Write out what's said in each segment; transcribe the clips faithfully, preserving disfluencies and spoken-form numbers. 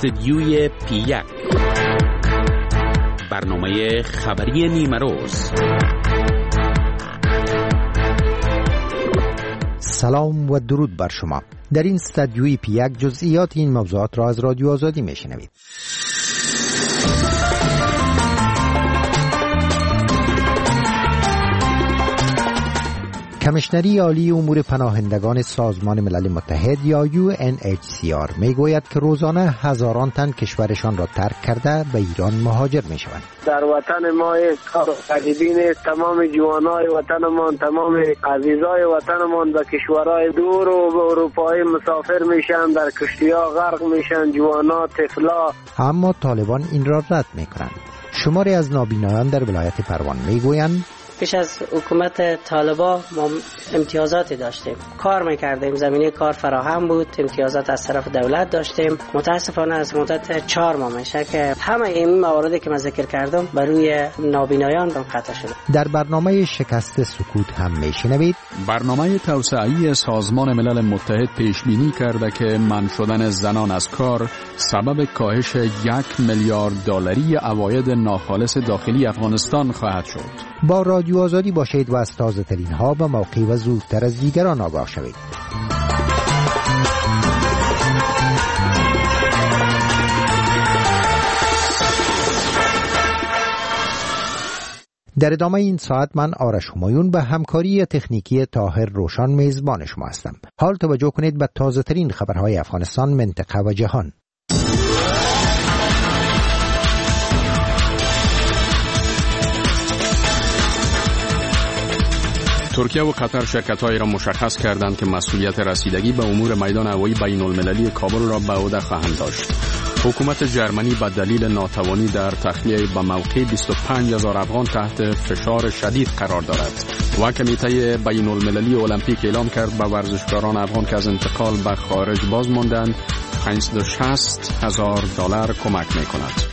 استدیوی پی یک، برنامه خبری نیمه روز. سلام و درود بر شما. در این استدیوی پی یک جزئیات این موضوعات را از رادیو آزادی میشنوید. کمیشنری عالی امور پناهندگان سازمان ملل متحد یا یو ان اچ سی آر میگوید که روزانه هزاران تن کشورشان را ترک کرده به ایران مهاجر میشوند. در وطن ما غریبین تمام جوانای وطنمان، تمام عزیزای وطنمان به کشورهای دور و به اروپای مسافر میشن، در کشتی‌ها غرق میشن، جوانا، طفلا. اما طالبان این را رد میکنند. شماری از نابینایان در ولایت پروان میگویند پیش از حکومت طالبا ما امتیازاتی داشتیم، کار میکردیم، زمینه کار فراهم بود، امتیازات از طرف دولت داشتیم. متاسفانه از مدت چهار ماه میشه که همه این مواردی که من ذکر کردم بر روی نابینایان قطع شده. در برنامه شکست سکوت هم میشنوید برنامه توسعه‌ای سازمان ملل متحد پیش بینی کرده که منع شدن زنان از کار سبب کاهش یک میلیارد دلاری عواید ناخالص داخلی افغانستان خواهد شد. با رادیو آزادی باشید و از تازه ترین ها به موقع و زودتر از دیگران آگاه شوید. در ادامه این ساعت من آرش همایون به همکاری تکنیکی طاهر روشان میزبان شما هستم. حال توجه کنید به تازه ترین خبرهای افغانستان، منطقه و جهان. ترکیه و قطر شرکت‌هایی را مشخص کردند که مسئولیت رسیدگی به امور میدان هوایی بین المللی کابل را به عهده خواهند داشت. حکومت جرمنی به دلیل ناتوانی در تخلیه به موقع بیست و پنج هزار افغان تحت فشار شدید قرار دارد و کمیته بین المللی المپیک اعلام کرد به ورزشکاران افغان که از انتقال به خارج باز ماندند پانصد و شصت هزار دلار کمک می‌کند.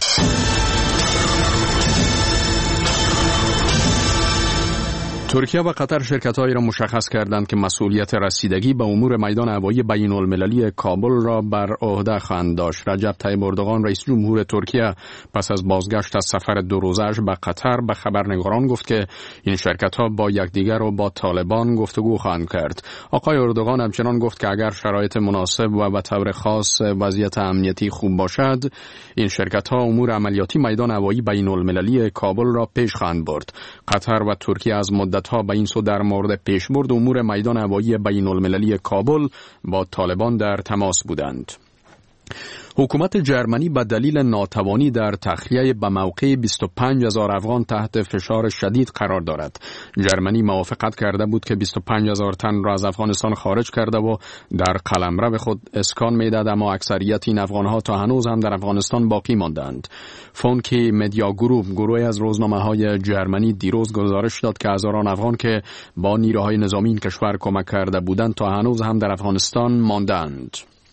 ترکیه و قطر شرکت‌هایی را مشخص کردند که مسئولیت رسیدگی به امور میدان هوایی بین المللی کابل را بر عهده خواهند داشت. رجب طیب اردوغان رئیس جمهور ترکیه پس از بازگشت از سفر دو روزه‌اش به قطر به خبرنگاران گفت که این شرکت‌ها با یکدیگر و با طالبان گفتگو خواهند کرد. آقای اردوغان همچنان گفت که اگر شرایط مناسب و به طور خاص وضعیت امنیتی خوب باشد، این شرکت‌ها امور عملیاتی میدان هوایی بین المللی کابل را پیش خواهند برد. قطر و ترکیه از مدت ها به این سو در مورد پیشبرد امور میدان هوایی بین المللی کابل با طالبان در تماس بودند. حکومت جرمنی به دلیل ناتوانی در تخلیه به موقع بیست و پنج هزار افغان تحت فشار شدید قرار دارد. جرمنی موافقت کرده بود که بیست و پنج هزار تن را از افغانستان خارج کرده و در قلمرو خود اسکان میداد، اما اکثریت این افغانها تا هنوز هم در افغانستان باقی ماندند. فونکی مدیا گروپ، گروهی از روزنامه‌های جرمنی، دیروز گزارش داد که هزاران افغان که با نیروهای نظامی این کشور کمک کرده بودند تا هنوز هم در افغانستان ماندند.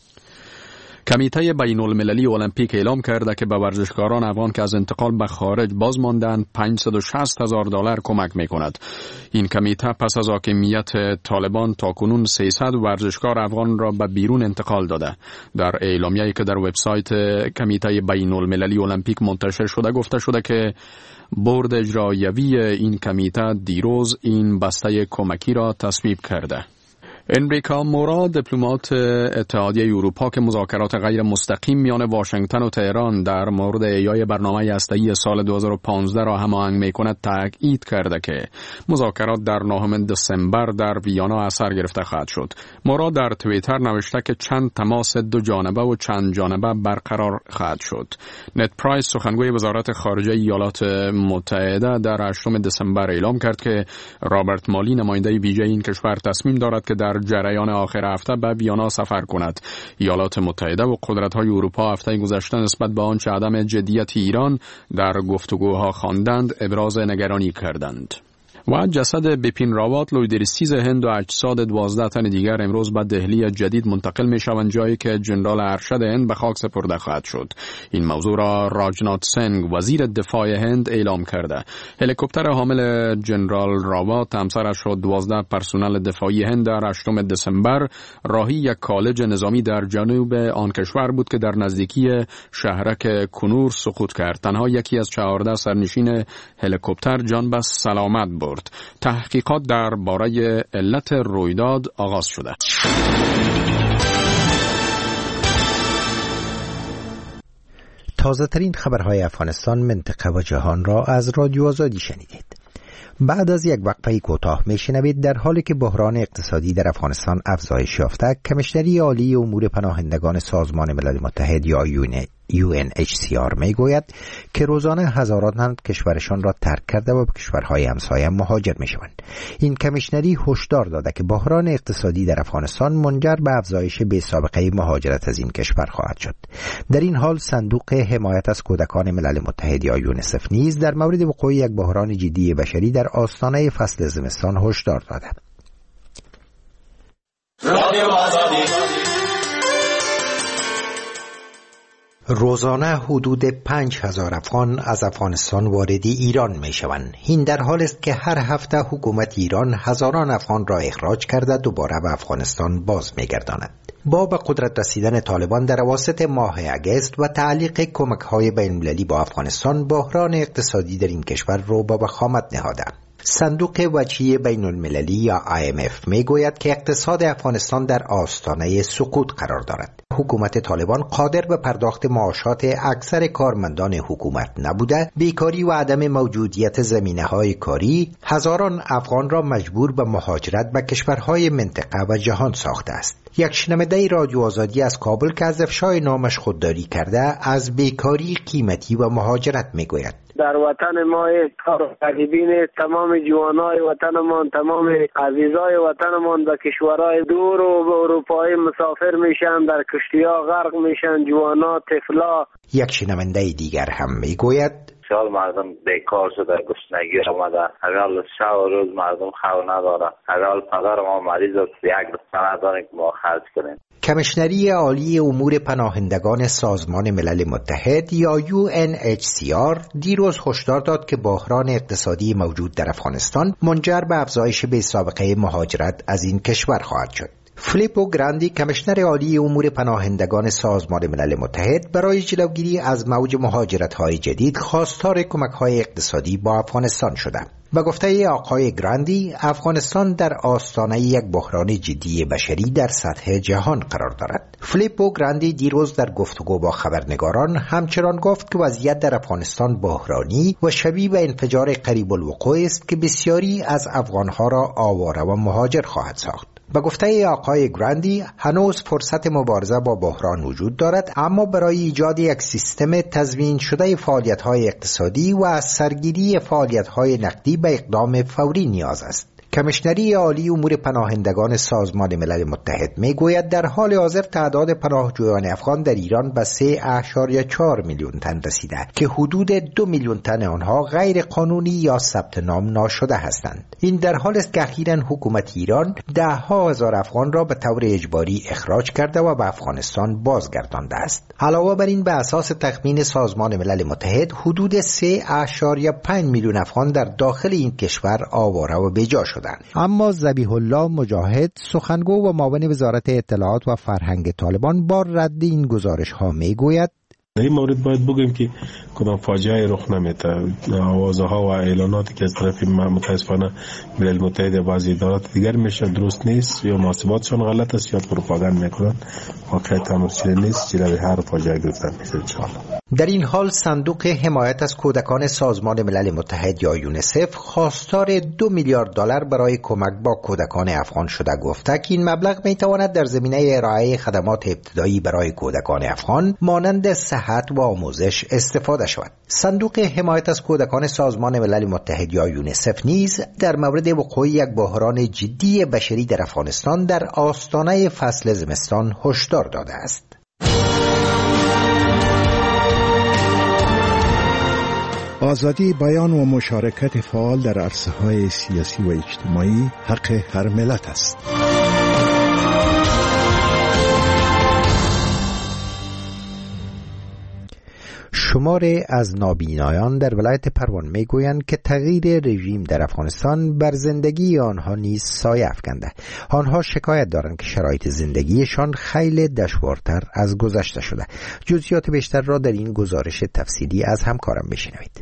کمیته بین المللی المپیک اعلام کرده که به ورزشکاران افغان که از انتقال به خارج باز ماندند پانصد و شصت هزار دلار کمک می کند. این کمیته پس از حاکمیت طالبان تاکنون سیصد ورزشکار افغان را به بیرون انتقال داده. در اعلامیه‌ای که در وبسایت کمیته بین المللی المپیک منتشر شده گفته شده که بورد اجرایوی این کمیته دیروز این بسته کمکی را تصویب کرده. انریکا مورا، دیپلمات اتحادیه اروپا که مذاکرات غیر مستقیم میان واشنگتن و تهران در مورد احیای برنامه هسته‌ای سال دو هزار و پانزده را هماهنگ می‌کند، تاکید کرده که مذاکرات در نهم دسامبر در ویانا اثر گرفته خواهد شد. مورا در توییتر نوشته که چند تماس دو جانبه و چند جانبه برقرار خواهد شد. نت پرایس، سخنگوی وزارت خارجه ایالات متحده، در هشتم دسامبر اعلام کرد که رابرت مالی، نماینده ویژه این کشور، تصمیم دارد که در جریان آخر هفته به ویانا سفر کند. ایالات متحده و قدرت‌های اروپا هفته گذشته نسبت به آنچه عدم جدیت ایران در گفتگوها خواندند ابراز نگرانی کردند. و جسد بپین راوت لویدر سیز هند و اجساد دوازده تن دیگر امروز به دهلی جدید منتقل می شوند، جایی که جنرال ارشد هند به خاک سپرده خواهد شد. این موضوع را راجنات سنگ وزیر دفاع هند اعلام کرده. هلیکوپتر حامل جنرال راوت همسرش و دوازده پرسنل دفاعی هند در هشتم دسامبر راهی یک کالج نظامی در جنوب آن کشور بود که در نزدیکی شهرک کنور سقوط کرد. تنها یکی از چهارده سرنشین هلیکوپتر جان به سلامت برد. تحقیقات درباره علت رویداد آغاز شده. تازه ترین خبرهای افغانستان، منطقه و جهان را از رادیو آزادی شنیدید. بعد از یک وقفه کوتاه میشنوید در حالی که بحران اقتصادی در افغانستان افزایش یافته، کمیشنری عالی امور پناهندگان سازمان ملل متحد یا یو ان اچ سی آر می گوید که روزانه هزاران کشورشان را ترک کرده و به کشورهای همسایه مهاجر می شوند. این کمیشنری هشدار داده که بحران اقتصادی در افغانستان منجر به افزایش بی سابقه مهاجرت از این کشور خواهد شد. در این حال صندوق حمایت از کودکان ملل متحد یا یونیسف نیز در مورد وقوع یک بحران جدی بشری در آستانه فصل زمستان هشدار داده. روزانه حدود پنج هزار افغان از افغانستان وارد ایران می شوند. این در حال است که هر هفته حکومت ایران هزاران افغان را اخراج کرده دوباره به افغانستان باز می گرداند. با به قدرت رسیدن طالبان در اواسط ماه اگست و تعلیق کمک‌های بین‌المللی با افغانستان، بحران اقتصادی در این کشور رو به وخامت نهاده. صندوق وجهی بین المللی یا آی ام اف می گوید که اقتصاد افغانستان در آستانه سقوط قرار دارد. حکومت طالبان قادر به پرداخت معاشات اکثر کارمندان حکومت نبوده، بیکاری و عدم موجودیت زمینه‌های کاری هزاران افغان را مجبور به مهاجرت به کشورهای منطقه و جهان ساخته است. یک شنونده رادیو آزادی از کابل که از افشای نامش خودداری کرده از بیکاری قیمتی و مهاجرت می گوید. در وطن ما کار غریبین تمام جوانای وطنمان، تمام عزیزای وطنمان به کشورهای دور و به اروپای مسافر میشن، در کشتی‌ها غرق میشن، جوانا، طفلا. یک شنونده دیگر هم میگوید سال مردم بیکار شده، گشنگی آمده، اگر شب روز مردم خو نداره، اگر پدر ما مریض است یک دسته نداره که ما خرج کنیم. کمیشنری عالی امور پناهندگان سازمان ملل متحد یا یو ان اچ سی آر دیروز هشدار داد که بحران اقتصادی موجود در افغانستان منجر به افزایش بی‌سابقه مهاجرت از این کشور خواهد شد. فلیپو گراندی، کمیشنر عالی امور پناهندگان سازمان ملل متحد، برای جلوگیری از موج مهاجرت‌های جدید خواستار کمک‌های اقتصادی با افغانستان شده. با گفته آقای گراندی، افغانستان در آستانه یک بحران جدی بشری در سطح جهان قرار دارد. فلیپو گراندی دیروز در گفتگو با خبرنگاران همچنان گفت که وضعیت در افغانستان بحرانی و شبیه به انفجار قریب الوقوع است که بسیاری از افغانها را آواره و مهاجر خواهد ساخت. با گفته آقای گراندی، هنوز فرصت مبارزه با بحران وجود دارد، اما برای ایجاد یک سیستم تضمین شده فعالیت‌های اقتصادی و از سرگیری فعالیت‌های نقدی به اقدام فوری نیاز است. کمیشنری عالی امور پناهندگان سازمان ملل متحد میگوید در حال حاضر تعداد پناهجویان افغان در ایران به سه اشاریه چهار میلیون تن رسیده که حدود دو میلیون تن آنها غیر قانونی یا ثبت نام ناشده هستند. این در حال است که اخیراً حکومت ایران ده ها هزار افغان را به طور اجباری اخراج کرده و به افغانستان بازگردانده است. علاوه بر این، به اساس تخمین سازمان ملل متحد حدود سه اشاریه پنج میلیون افغان در داخل این کشور آواره و بیجا شده. اما ذبیح الله مجاهد، سخنگو و معاون وزارت اطلاعات و فرهنگ طالبان، با رد این گزارش ها می گوید در این مورد باید بگیم که کدام فاجعه رخ نمیده. آوازها و اعلاناتی که از طرف متاسفانه ملل متحد و بعضی ادارات دیگر میشه درست نیست، یا محاسباتشون غلط است یا پروپاگاند میکنن. واقعیت هم چیزی نیست، چیزی به هر فاجعه گرفتن میشه ان شاء الله. در این حال صندوق حمایت از کودکان سازمان ملل متحد یا یونیسف خواستار دو میلیارد دلار برای کمک با کودکان افغان شده گفته که این مبلغ میتواند در زمینه ارائه خدمات ابتدایی برای کودکان افغان مانند صحت و آموزش استفاده شود. صندوق حمایت از کودکان سازمان ملل متحد یا یونیسف نیز در مورد وقوع یک بحران جدی بشری در افغانستان در آستانه فصل زمستان هشدار داده است. آزادی بیان و مشارکت فعال در عرصه‌های سیاسی و اجتماعی حق هر ملت است. شماری از نابینایان در ولایت پروان میگویند که تغییر رژیم در افغانستان بر زندگی آنها نیز سایه افکنده. آنها شکایت دارند که شرایط زندگیشان خیلی دشوارتر از گذشته شده. جزئیات بیشتر را در این گزارش تفصیلی از همکارم بشنوید.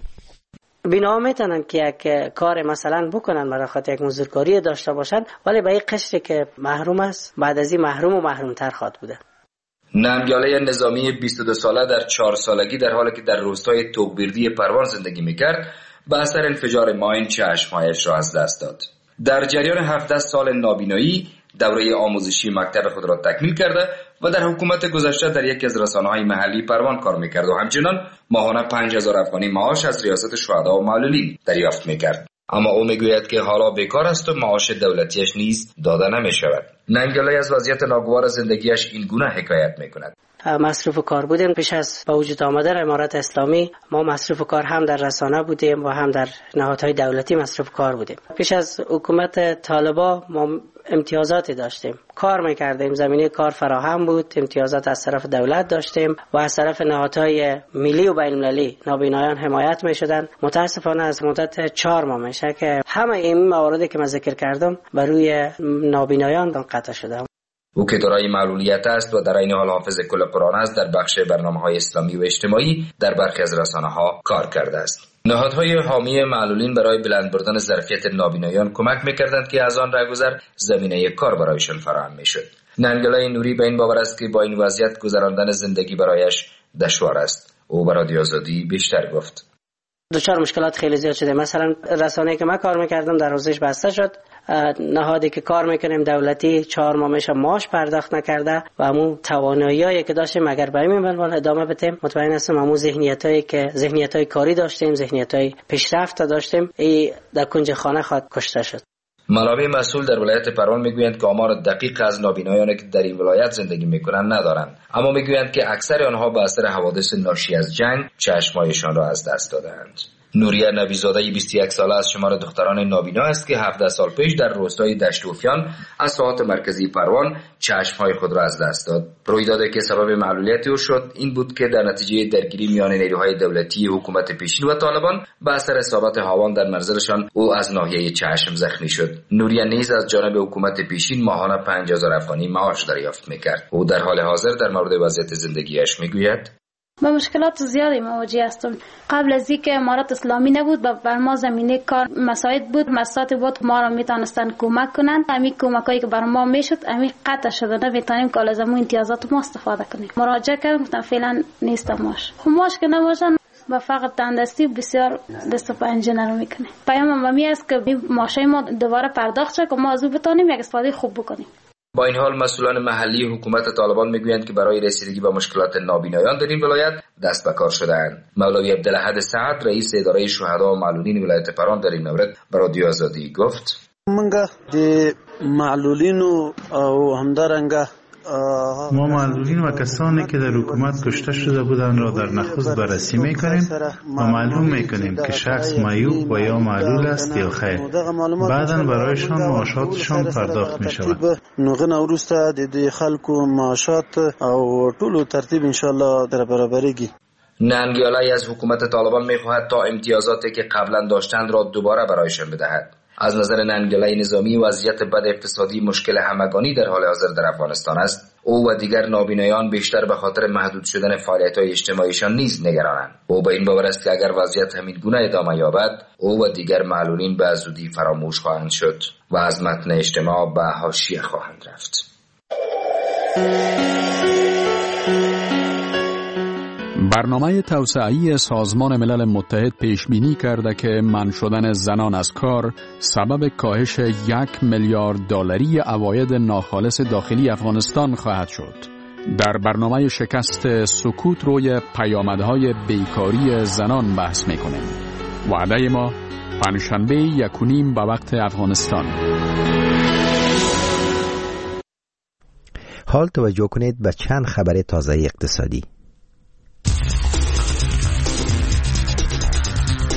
بینا میتونن که یک کار مثلا بکنن برای خاطر یک مزدورکاری داشته باشند، ولی به این قشری که محروم است بعد از این محروم و محرومتر خواهد بوده. ننگیاله نظامی بیست و دو ساله در چهار سالگی در حالی که در روستای توقبیردی پروان زندگی میکرد به اثر انفجار ماین چشمهایش را از دست داد. در جریان هفده سال نابینایی دوره آموزشی مکتب خود را تکمیل کرده و در حکومت گذشته در یکی از رسانه‌های محلی پروان کار میکرد و همچنان ماهانه پنج هزار افغانی معاش از ریاست شهدا و معلولین دریافت میکرد. اما او میگوید که حالا بیکار است و معاش دولتیش نیز داده نمیشود. ننگیاله از وضعیت ناگوار زندگیش این گونه حکایت میکند. مصروف کار بودیم. پیش از با وجود آمدن امارت اسلامی ما مصروف کار هم در رسانه بودیم و هم در نهادهای دولتی مصروف کار بودیم. پیش از حکومت طالبا ما امتیازاتی داشتیم، کار میکردیم، زمینه کار فراهم بود، امتیازات از طرف دولت داشتیم و از طرف نهادهای ملی و بین المللی نابینایان حمایت میشدن. متاسفانه از مدت چهار ماه میشه که همه این مواردی که من ذکر کردم بر روی نابینایان قطع شده. او که دارای معلولیت است و در این حال حافظ کل قرآن است در بخش برنامه‌های اسلامی و اجتماعی در برخی از رسانه‌ها کار کرده است. نهادهای حامی معلولین برای بلند بردن ظرفیت نابینایان کمک می‌کردند که از آن رهگذر زمینه کار برایشان فراهم می‌شد. ننگیاله نوری به این باور است که با این وضعیت گذراندن زندگی برایش دشوار است. او برای رادیو آزادی بیشتر گفت. دچار مشکلات خیلی زیاد شده. مثلا رسانه‌ای که من کار میکردم در حوزهش بسته شد. نهادی که کار میکنیم دولتی چهار ماه میشه معاش پرداخت نکرده و همون تواناییایی که داشتیم اگر به این منوال ادامه بدیم مطمئن هستم همون ذهنیتایی که ذهنیتای کاری داشتیم، ذهنیتای پیشرفت داشتیم، این در کنج خانه خواهد کشته شد. منابع مسئول در ولایت پروان میگویند که آمار دقیق از نابینایانی که در این ولایت زندگی میکنند ندارند، اما میگویند که اکثر آنها به اثر حوادث ناشی از جنگ چشمهایشان را از دست دادند. نوریه نبیزاده بیست و یک ساله از شمار دختران نابینا است که هفده سال پیش در روستای دشتوفیان از ساحات مرکزی پروان چشمهای خود را از دست داد. رویدادی که سبب معلولیت او شد این بود که در نتیجه درگیری میان نیروهای دولتی حکومت پیشین و طالبان به اثر اصابت هاوان در منزلشان او از ناحیه چشم زخمی شد. نوریه نیز از جانب حکومت پیشین ماهانه پنج هزار افغانی معاش دریافت میکرد. او در حال حاضر در مورد وضعیت زندگیش میگوید: با مشکلات زیادی مواجه هستم. قبل از اینکه امارت اسلامی نبود بر ما زمینه کار مساعد بود، مساعد بود ما را میتونستن کمک کنند. همین کمکایی که بر ما میشد همین قطع شده، نمیتونیم که از همون امتیازات ما استفاده کنیم. مراجعه کردم گفتن فعلا نیست ماش. خب ماش که نباشن با فقط تندرستی بسیار دست و پنجه نرو میکنه. پیام من می است که ماشای ما دوباره پرداخت شه که ما از او بتونیم یک استفاده خوب بکنیم. با این حال مسئولان محلی حکومت طالبان میگویند که برای رسیدگی به مشکلات نابینایان در این ولایت دست به کار شده‌اند. مولوی عبدالاحد سعد رئیس اداره شهدا و معلولین ولایت پروان در این مورد به رادیو آزادی گفت: منګه د معلولینو او همدارنګه ما معلولین و کسانی که در حکومت کشته شده بودند را در نخست بررسی میکنیم و معلوم میکنیم که شخص معیوب و یا معلول است یا خیر. بعداً برایشان معاشاتشان پرداخت میشود. نوغه وروسته د خلکو معاشات او ټولو ترتیب ان شاء الله در برابرېږي. ننگیاله از حکومت طالبان میخواهد تا امتیازاتی که قبلا داشتند را دوباره برایشان بدهد. از نظر ننگیاله نظامی وضعیت بد اقتصادی مشکل همگانی در حال حاضر در افغانستان است. او و دیگر نابینایان بیشتر به خاطر محدود شدن فعالیت‌های اجتماعیشان نیز نگرانند. او به این باور است که اگر وضعیت همین گونه ادامه یابد او و دیگر معلولین به زودی فراموش خواهند شد و از متن اجتماع به حاشیه خواهند رفت. برنامه توسعه‌ای سازمان ملل متحد پیش بینی کرده که منع شدن زنان از کار سبب کاهش یک میلیارد دلاری عواید ناخالص داخلی افغانستان خواهد شد. در برنامه شکست سکوت روی پیامدهای بیکاری زنان بحث می‌کنیم. وعده ما پنجشنبه یک و نیم به وقت افغانستان. حال توجه کنید به چند خبر تازه اقتصادی.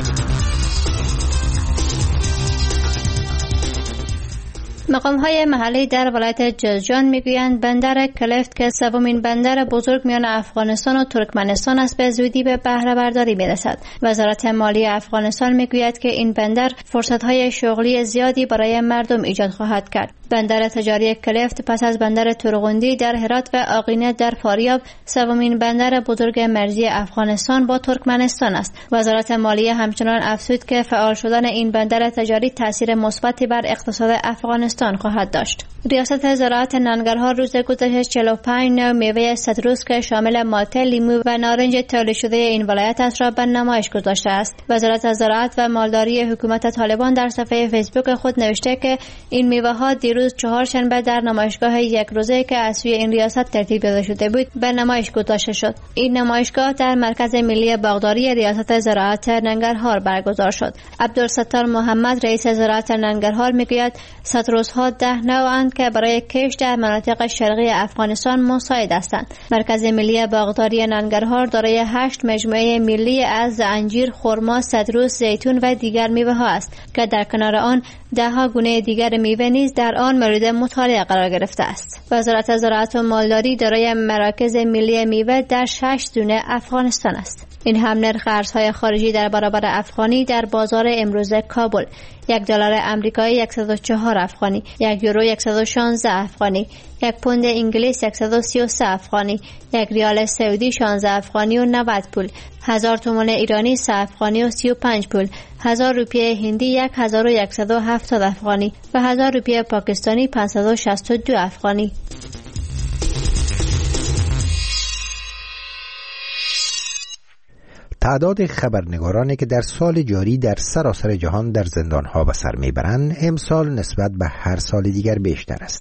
مقام های محلی در ولایت جزجان میگویند بندر کلفت که سومین بندر بزرگ میان افغانستان و ترکمنستان است به زودی به بهره برداری میرسد. وزارت مالی افغانستان میگوید که این بندر فرصت های شغلی زیادی برای مردم ایجاد خواهد کرد. بندر تجاری کلفت پس از بندر ترغندی در هرات و آقینه در فاریاب سومین بندر بزرگ مرزی افغانستان با ترکمنستان است. وزارت مالی همچنان افزود که فعال شدن این بندر تجاری تاثیر مثبتی بر اقتصاد افغانستان خواهد داشت. ریاست زراعت ننگرهار روز گذشته چهل و پنج نوع میوه ستروس که شامل مالته، لیمو و نارنج تولید شده این ولایت است را به نمایش گذاشته است. وزارت زراعت و مالداری حکومت طالبان در صفحه فیسبوک خود نوشته که این میوه ها دیروز چهارشنبه در نمایشگاه یک روزه که از سوی این ریاست ترتیب داده شده بود به نمایش گذاشته شد. این نمایشگاه در مرکز ملی باغداری ریاست زراعت ننگرهار برگزار شد. عبدالستار محمد رئیس زراعت ننگرهار میگوید ستروس ها ده نوعند که برای کشت در مناطق شرقی افغانستان مساعد هستند. مرکز ملی باغداری ننگرهار دارای هشت مجموعه ملی از انجیر، خرما، ستروس، زیتون و دیگر میوه ها است که در کنار آن ده ها گونه دیگر میوه نیز در آن مورد مطالعه قرار گرفته است. وزارت زراعت و مالداری دارای مراکز ملی میوه در شش زون افغانستان است. این هم نرخ ارزهای خارجی در برابر افغانی در بازار امروز کابل: یک دلار آمریکایی صد و چهار افغانی، یک یورو صد و شانزده افغانی، یک پوند انگلیس صد و سی و سه افغانی، یک ریال سعودی شانزده افغانی و نود پول، هزار تومان ایرانی سه افغانی و سی و پنج پول، هزار روپیه هندی هزار و صد و هفتاد افغانی و هزار روپیه پاکستانی پانصد و شصت و دو افغانی. تعداد خبرنگارانی که در سال جاری در سراسر جهان در زندانها به سر میبرند امسال نسبت به هر سال دیگر بیشتر است.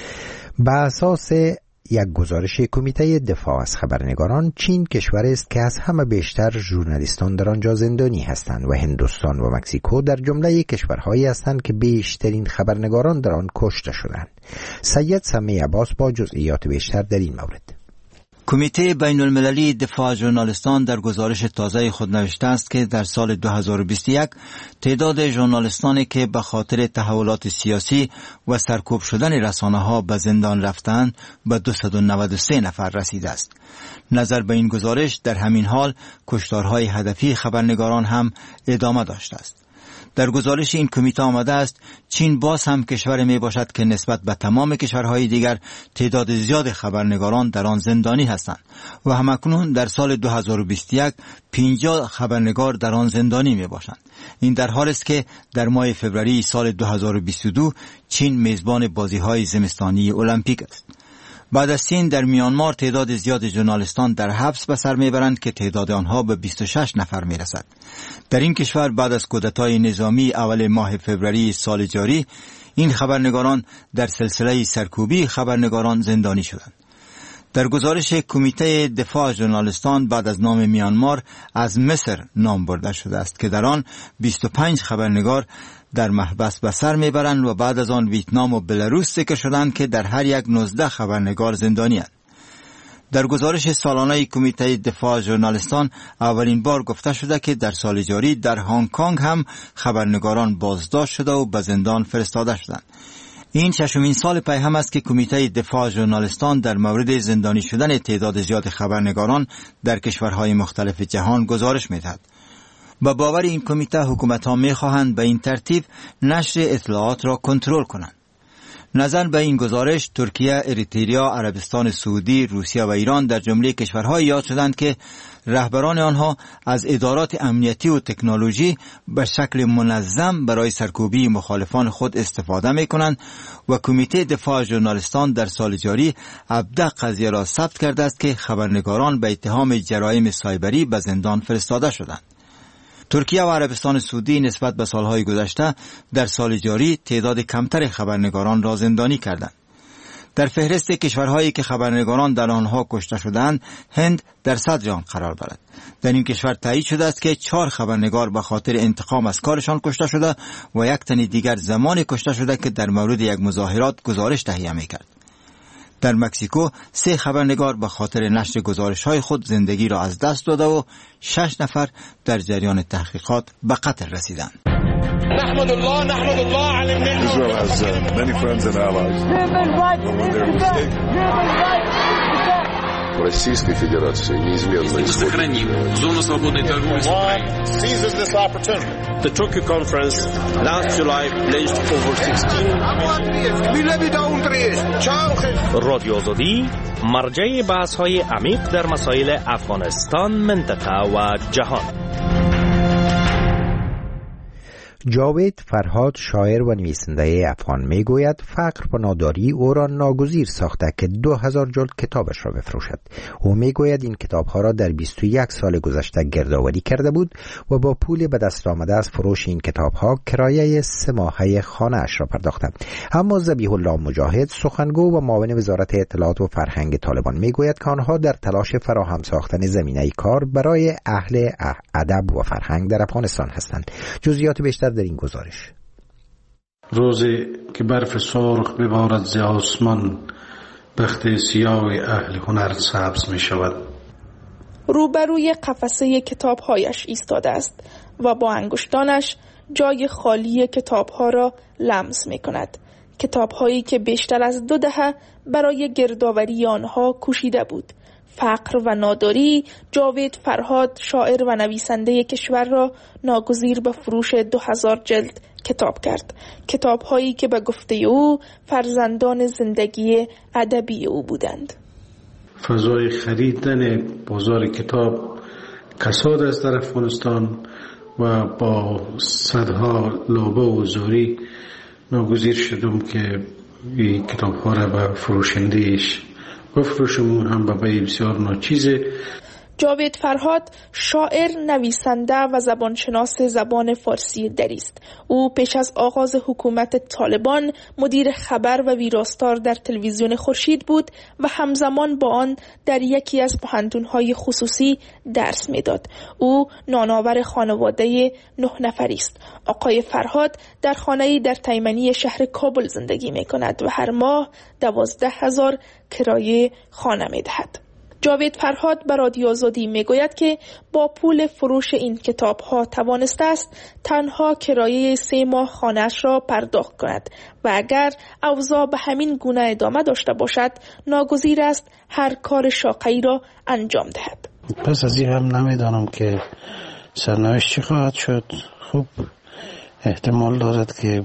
بر اساس یک گزارش کمیته دفاع از خبرنگاران، چین کشور است که از همه بیشتر ژورنالیستان در آنجا زندانی هستند و هندوستان و مکزیکو در جمله کشورهایی هستند که بیشترین خبرنگاران در آن کشته شدند. سید سمی عباس با جزئیات بیشتر در این مورد. کمیته بین المللی دفاع از ژورنالیستان در گزارش تازه خود نوشته است که در سال دو هزار و بیست و یک تعداد ژورنالیستانی که به خاطر تحولات سیاسی و سرکوب شدن رسانه‌ها به زندان رفتند به دویست و نود و سه نفر رسیده است. نظر به این گزارش در همین حال کشتارهای هدفی خبرنگاران هم ادامه داشته است. در گزارش این کمیته آمده است چین باز هم کشور می باشد که نسبت به تمام کشورهای دیگر تعداد زیاد خبرنگاران در آن زندانی هستند و همکنون در سال دو هزار و بیست و یک پنجاه خبرنگار در آن زندانی می باشند. این در حالی است که در ماه فوریه سال دو هزار و بیست و دو چین میزبان بازی‌های زمستانی المپیک است. بعد از چین در میانمار تعداد زیاد ژورنالیستان در حبس به سر میبرند که تعداد آنها به بیست و شش نفر میرسد. در این کشور بعد از کودتای نظامی اول ماه فوریه سال جاری این خبرنگاران در سلسله سرکوبی خبرنگاران زندانی شدند. در گزارش کمیته دفاع از ژورنالیستان بعد از نام میانمار از مصر نام برده شده است که در آن بیست و پنج خبرنگار در محبس به سر میبرند و بعد از آن ویتنام و بلاروس ذکر شدند که در هر یک نوزده خبرنگار زندانی هستند. در گزارش سالانه کمیته دفاع از ژورنالیستان اولین بار گفته شده که در سال جاری در هنگ کنگ هم خبرنگاران بازداشت شده و به زندان فرستاده شدند. این ششمین سال پی هم است که کمیته دفاع از ژورنالیستان در مورد زندانی شدن تعداد زیاد خبرنگاران در کشورهای مختلف جهان گزارش می‌دهد. با باور این کمیته حکومت‌ها می‌خواهند به این ترتیب نشر اطلاعات را کنترل کنند. نظر به این گزارش ترکیه، اریتریا، عربستان سعودی، روسیه و ایران در جمله کشورهای یاد شدند که رهبران آنها از ادارات امنیتی و تکنولوژی به شکل منظم برای سرکوبی مخالفان خود استفاده می‌کنند و کمیته دفاع از ژورنالیستان در سال جاری هفده قضیه را ثبت کرده است که خبرنگاران به اتهام جرایم سایبری به زندان فرستاده شدند. ترکیه و عربستان سعودی نسبت به سالهای گذشته در سال جاری تعداد کمتر خبرنگاران را زندانی کردند. در فهرست کشورهایی که خبرنگاران در آنها کشته شدند، هند در صدر آن قرار دارد. در این کشور تایید شده است که چهار خبرنگار به خاطر انتقام از کارشان کشته شده و یک تن دیگر زمانی کشته شده که در مورد یک مظاهرات گزارش تهیه می‌کرد. در مکزیکو سه خبرنگار به خاطر نشر گزارش‌های خود زندگی را از دست داده و شش نفر در جریان تحقیقات به قتل رسیدند. نحمد الله نحمد الله على النعمة. Israel has uh, many friends and allies. When they're mistaken. Российской Федерации неизменно сохраним зону свободной торговли с Украиной. Seizes this opportunity. The Tokyo conference last July pledged over sixteen رادیو آزادی مرجع بحث‌های عمیق در مسائل افغانستان، منطقه و جهان. جاوید فرهاد، شاعر و نویسنده افغان، میگوید فقر و ناداری او را ناگزیر ساخته که دو هزار جلد کتابش را بفروشد. او میگوید این کتابها را در بیست و یک سال گذشته گردآوری کرده بود و با پول به دست آمده از فروش این کتابها کرایه سه ماهه خانه اش را پرداخته. اما ذبیح الله مجاهد، سخنگو و معاون وزارت اطلاعات و فرهنگ طالبان، میگوید که آنها در تلاش فراهم ساختن زمینه کار برای اهل ادب و فرهنگ در افغانستان هستند. جزئیات بیشتر در این گزارش. روزی که برف سرخ ببارد ز آسمان، بخت سیاه اهل هنر سبز می شود. روبروی قفسه کتابهایش ایستاده است و با انگشتانش جای خالی کتابها را لمس می کند. کتابهایی که بیشتر از دو دهه برای گردآوری آنها کوشیده بود. فقر و ناداری جاوید فرهاد، شاعر و نویسنده کشور را ناگزیر به فروش دو هزار جلد کتاب کرد. کتاب هایی که به گفته او فرزندان زندگی ادبی او بودند. فضای خریدن بازار کتاب کساد است در افغانستان و با صدها لابه و زوری ناگزیر شدم که این کتاب ها را به فروشندهش بفروشمون، هم به بای بسیار ناچیزه. جاوید فرهاد شاعر، نویسنده و زبانشناس زبان فارسی دری است. او پیش از آغاز حکومت طالبان مدیر خبر و ویراستار در تلویزیون خورشید بود و همزمان با آن در یکی از پوهنتون‌های خصوصی درس میداد. او نانآور خانواده نه نفری است. آقای فرهاد در خانه‌ای در تایمنی شهر کابل زندگی می‌کند و هر ماه دوازده هزار کرایه خانه می‌دهد. جاوید فرهاد به رادیو آزادی میگوید که با پول فروش این کتاب ها توانسته است تنها کرایه سه ماه خانه‌اش را پرداخت کند و اگر اوضاع به همین گونه ادامه داشته باشد ناگزیر است هر کار شاقه‌ای را انجام دهد. پس از این هم نمیدانم که سرنوشت چی خواهد شد. خوب احتمال دارد که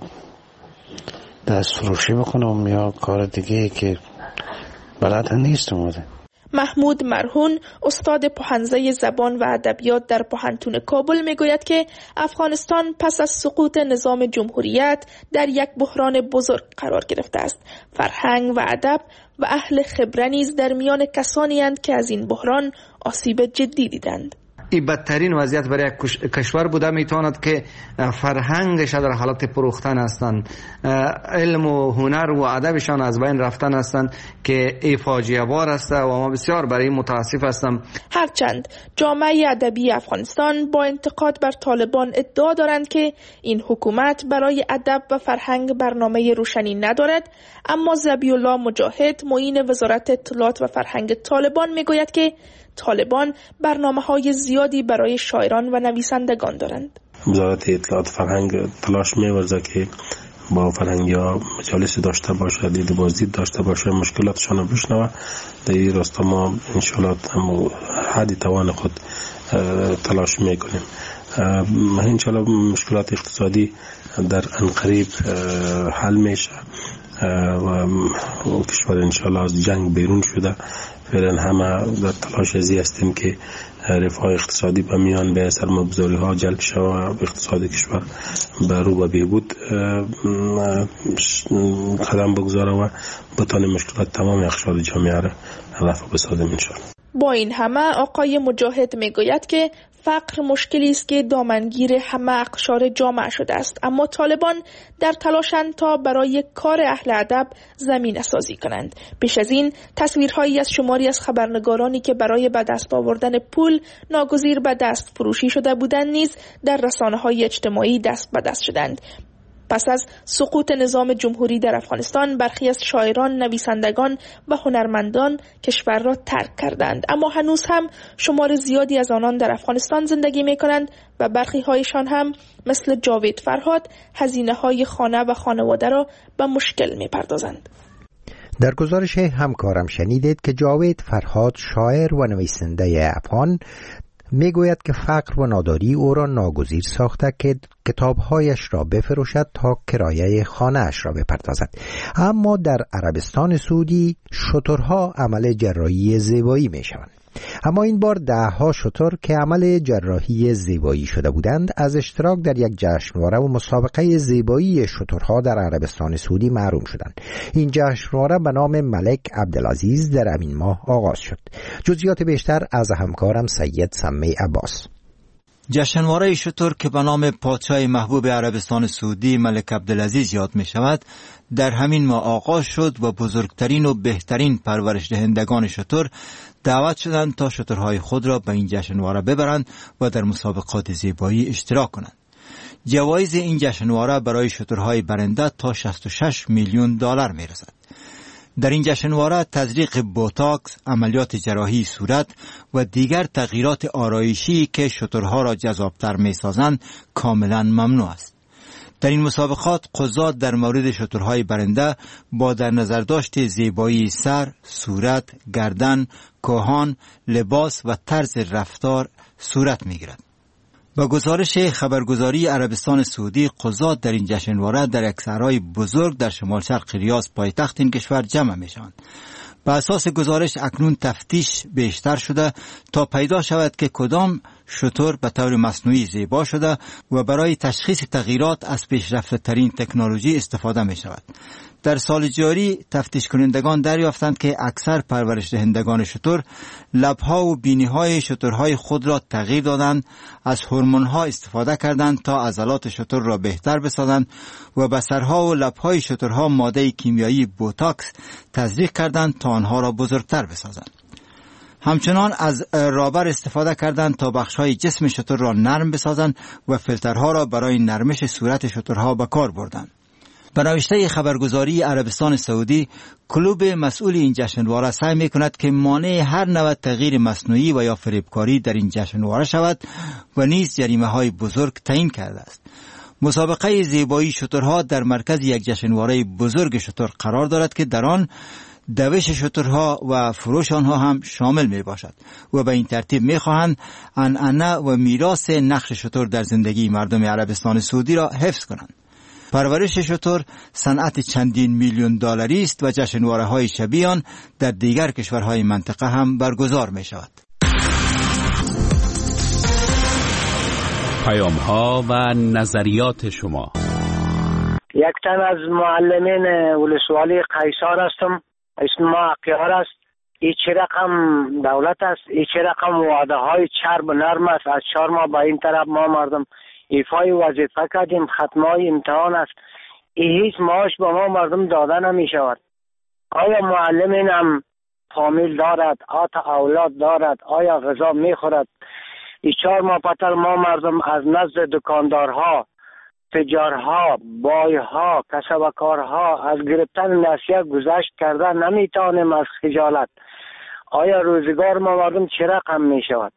دست فروشی بکنم یا کار دیگه که بلد نیست اومده. محمود مرهون، استاد پوهنځی زبان و ادبیات در پوهنتون کابل میگوید که افغانستان پس از سقوط نظام جمهوریت در یک بحران بزرگ قرار گرفته است. فرهنگ و ادب و اهل خبره نیز در میان کسانی اند که از این بحران آسیب جدی دیدند. این بدترین وضعیت برای کشور بوده. میتواند که فرهنگش در حالت پروختن هستند، علم و هنر و ادبشان از بین رفتن هستند که ای فاجعه بار است و ما بسیار برای متاسف هستم. هرچند جامعه ادبی افغانستان با انتقاد بر طالبان ادعا دارند که این حکومت برای ادب و فرهنگ برنامه روشنی ندارد، اما ذبیح الله مجاهد، معین وزارت اطلاعات و فرهنگ طالبان میگوید که طالبان برنامه‌های زیادی برای شاعران و نویسندگان دارند. وزارت اطلاعات فرهنگ تلاش می‌ورزد که با فرهنگی‌ها مجالس داشته باشه، دید بازدید داشته باشه، مشکلاتشان رو بشنوه. در این راستا ما انشالله هم حدی توان خود تلاش میکنیم. انشالله مشکلات اقتصادی در انقریب حل میشه و کشور انشالله از جنگ بیرون شده. فعلا همه در تلاش ازی هستیم که رفاه اقتصادی به میان به سرمایه‌گذاری ها جلب شود و اقتصاد کشور به رو به بهبود قدم بگذاره و بتونه مشکلات تمام اقشار جامعه را رفع بسازیم انشاءالله. با این همه آقای مجاهد میگوید که فقر مشکلی است که دامنگیر همه اقشار جامعه شده است، اما طالبان در تلاشند تا برای کار اهل ادب زمینه سازی کنند. پیش از این تصویرهایی از شماری از خبرنگارانی که برای به دست آوردن پول ناگزیر به دست فروشی شده بودند نیز در رسانه‌های اجتماعی دست به دست شدند. پس از سقوط نظام جمهوری در افغانستان برخی از شاعران، نویسندگان و هنرمندان کشور را ترک کردند، اما هنوز هم شمار زیادی از آنان در افغانستان زندگی می کنند و برخی هایشان هم مثل جاوید فرهاد هزینه های خانه و خانواده را به مشکل می پردازند. در گزارش همکارم شنیدید که جاوید فرهاد شاعر و نویسنده افغان میگوید که فقر و ناداری او را ناگزیر ساخته که کتابهایش را بفروشد تا کرایه خانه‌اش را بپردازد. اما در عربستان سعودی شترها عمل جراحی زیبایی میشوند. اما این بار ده ها شتر که عمل جراحی زیبایی شده بودند از اشتراک در یک جشنواره و مسابقه زیبایی شترها در عربستان سعودی محروم شدند. این جشنواره به نام ملک عبدالعزیز در همین ماه آغاز شد. جزئیات بیشتر از همکارم سید سمی عباس. جشنواره شتر که به نام پادشاه محبوب عربستان سعودی ملک عبدالعزیز یاد می شود در همین ماه آغاز شد و بزرگترین و بهترین پرورش دهندگان شتر دعوت شدند تا شترهای خود را به این جشنواره ببرند و در مسابقات زیبایی اشتراک کنند. جوایز این جشنواره برای شترهای برنده تا شصت و شش میلیون دلار می رسد. در این جشنواره تزریق بوتاکس، عملیات جراحی صورت و دیگر تغییرات آرایشی که شترها را جذابتر می سازند کاملا ممنوع است. در این مسابقات قضات در مورد شترهای برنده با در نظر داشت زیبایی سر، صورت، گردن، کهان، لباس و طرز رفتار صورت می گیرد. با گزارش خبرگزاری عربستان سعودی قضات در این جشنواره در یک صحرای بزرگ در شمال شرق ریاض پایتخت این کشور جمع می شوند. به اساس گزارش اکنون تفتیش بیشتر شده تا پیدا شود که کدام شتر به طور مصنوعی زیبا شده و برای تشخیص تغییرات از پیشرفته ترین تکنولوژی استفاده می شود. در سال جاری تفتیش کنندگان دریافتند که اکثر پرورش دهندگان شتر لبها و بینیهای شترهای خود را تغییر دادند، از هورمون‌ها استفاده کردند تا عضلات شتر را بهتر بسازند و به سرها و لبهای شترها ماده کیمیایی بوتاکس تزریق کردند تا آنها را بزرگتر بسازند. همچنان از رابر استفاده کردند تا بخش‌های جسم شتر را نرم بسازند و فیلترها را برای نرمش صورت شترها به کار بردند. به نوشته خبرگزاری عربستان سعودی، کلوب مسئول این جشنواره سعی می‌کند که مانع هر نوع تغییر مصنوعی و یا فریبکاری در این جشنواره شود و نیز جریمه‌های بزرگ تعیین کرده است. مسابقه زیبایی شترها در مرکز یک جشنواره بزرگ شتر قرار دارد که در آن دوش شترها و فروش آنها هم شامل می باشد و به این ترتیب می خواهند عنعنه و میراث نقش شتر در زندگی مردم عربستان سعودی را حفظ کنند. پرورش شتر صنعت چندین میلیون دلاری است و جشنواره های شبیه آن در دیگر کشورهای منطقه هم برگزار می شود. پیام ها و نظریات شما. یک تن از معلمین ولسوالی قیصر هستم. اسم ما اقیار است. این چه رقم دولت است؟ این چه رقم وعده های چرب نرم است؟ از چهار ماه با این طرف ما مردم ایفای وظیفه کردیم، ختمای امتحان است. این هیچ معاش با ما مردم داده نمی شود. آیا معلمین هم فامیل دارد؟ آتا اولاد دارد؟ آیا غذا می خورد؟ این چهار ماه پتر ما مردم از نزد دکاندارها، تجارها، بایها، کسبکارها از گرفتن نسیه گذشت کرده نمیتانیم از خجالت. آیا روزگار ما مردم چه رقم می شود؟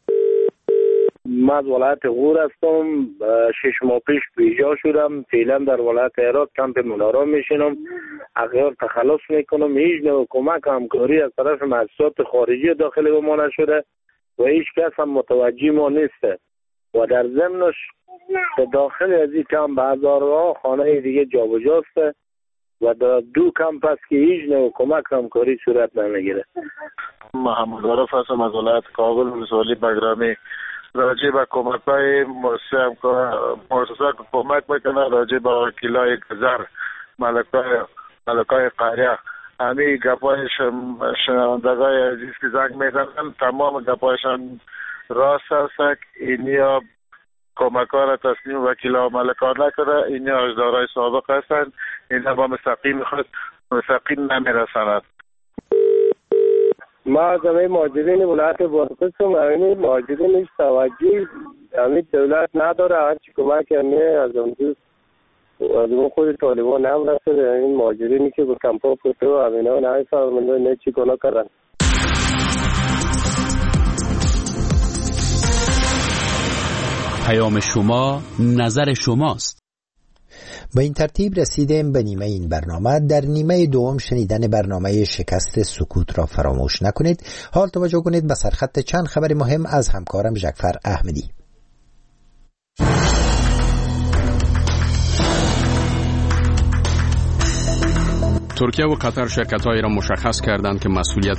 من از ولایت غور هستم. شش ماه پیش بیجا شدم. فعلا در ولایت هرات کمپ منارا میشینم. اغیار تخلص میکنم. هیچ نوع کمک همکاری از طرف مؤسسات خارجی داخل به ما نشده و هیچ کس هم متوجه ما نیست و در ضمنش به داخل از این کمپ هزارها خانه دیگه جابجا است و در دو کمپ است که هیچ نوع کمک همکاری صورت نمیگیره. محمد عارف هستم از ولایت کابل ولسوالی بگرامی. راجع به کمک های مؤسسه کمک میکنه راجع به وکیلای گذر ملکای ملکای قریه همین گپای شنوندگای عزیز که زنگ میزنن تمام گپایشان راست است. اینیا کمک ها را تصمیم وکیلا و ملکا نکرده. اینیا اجدارای سابق هستند. اینا با مستقیم خود مستقیم نمیرسند. ما از همه مهاجرین ولایت بادغیس همین مهاجرین توجه همین دولت نداره. هرچی کمک همه از اون دوست از اون خود طالبان هم رسیده این مهاجرینی که به کمپا پرته و امینا نه فهمیدن نه چی گناه کردن. پیام شما نظر شماست. با این ترتیب رسیدیم به نیمه این برنامه. در نیمه دوم شنیدن برنامه شکست سکوت را فراموش نکنید. حال توجه کنید به سرخط چند خبر مهم از همکارم جعفر احمدی. ترکیه و قطر شرکت‌هایی را مشخص کردند که مسئولیت